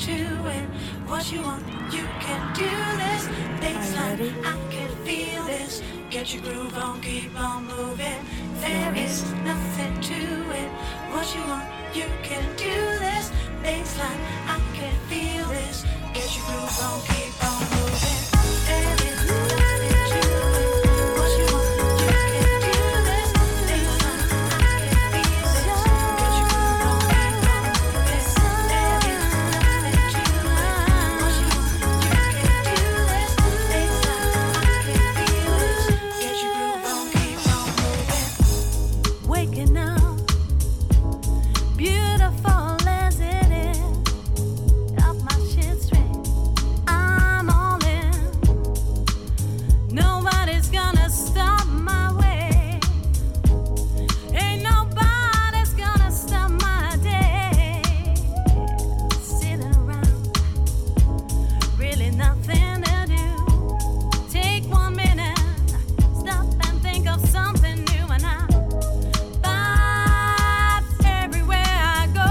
to it. What you want, you can do this. Baseline, I can feel this. Get your groove on, keep on moving. There is nothing to it. What you want, you can do this. Baseline, I can feel this. Get your groove on, keep on moving. There is nothing to it. What you want, you can do this. Baseline, I can feel this. Get your groove on, keep on moving. There is nothing to it. What you want, you can do this. Baseline, I can feel this. Get your groove on, keep on moving. Waking up, beautiful as it is, up my shit straight, I'm all in. Nobody's gonna stop my way. Ain't nobody's gonna stop my day. Sitting around, really nothing to do. Take 1 minute, stop and think of something new, and I vibes everywhere I go.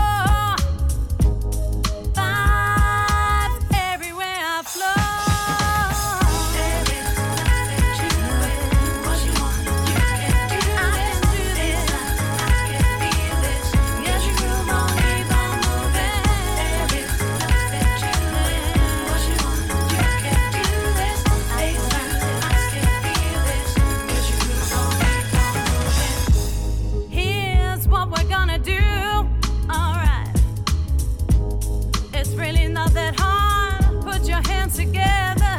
Vibes everywhere I flow. There is nothing to it. What you want, you can do this. I can feel this. Get your groove on, keep on moving. There is nothing to it. What you want, you can do this. Baseline, I can feel this. Get your groove on, keep on moving. Here's what we're gonna do. Alright. It's really not that hard. Put your hands together.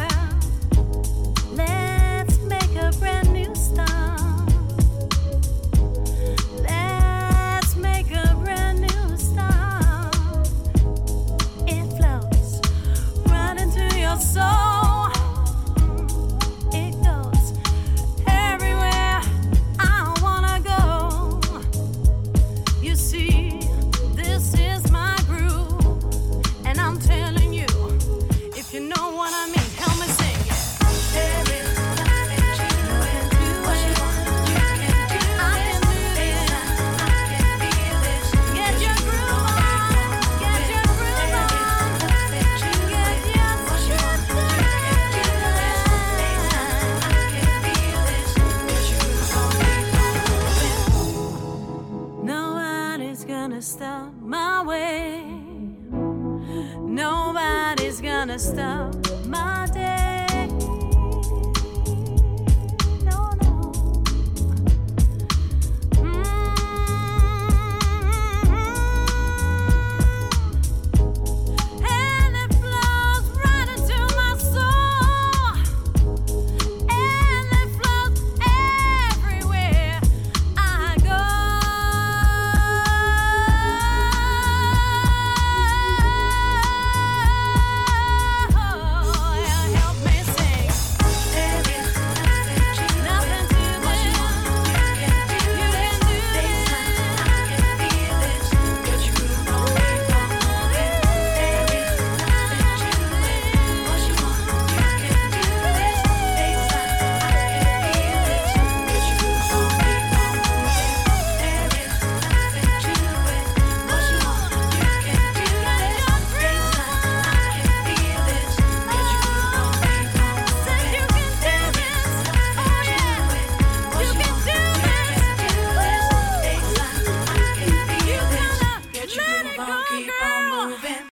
Let's make a brand new start. Let's make a brand new start. It flows right into your soul. It goes everywhere I wanna go. You see, this is my groove, and I'm telling you, if you know what I mean, help me sing it. There is nothing to it. What you want, you can do this. Baseline, I can feel this. Get your groove on, get your groove on, Nothing to get it. your What you want, you can do this. Baseline, I can feel this. Get your groove on, keep on moving. Nobody's gonna stop my way. Nobody's gonna stop my day. No, no. And it flows right into my soul. And it flows everywhere I go. Help me sing. There is nothing to it. Nothing to What you want, you can do this. Baseline, I can feel this. Get your groove on, keep on moving. There is nothing to it. What you want, you can do this. Baseline, I can feel this. Get your groove on, keep on moving. There is nothing to it. What you want, you can do this. Baseline, I can feel this. Get your groove on, keep on moving. Said you can do this. Oh yeah. You can do this. Baseline, I can feel You this. gotta Get your let groove it on, go, keep girl. on moving.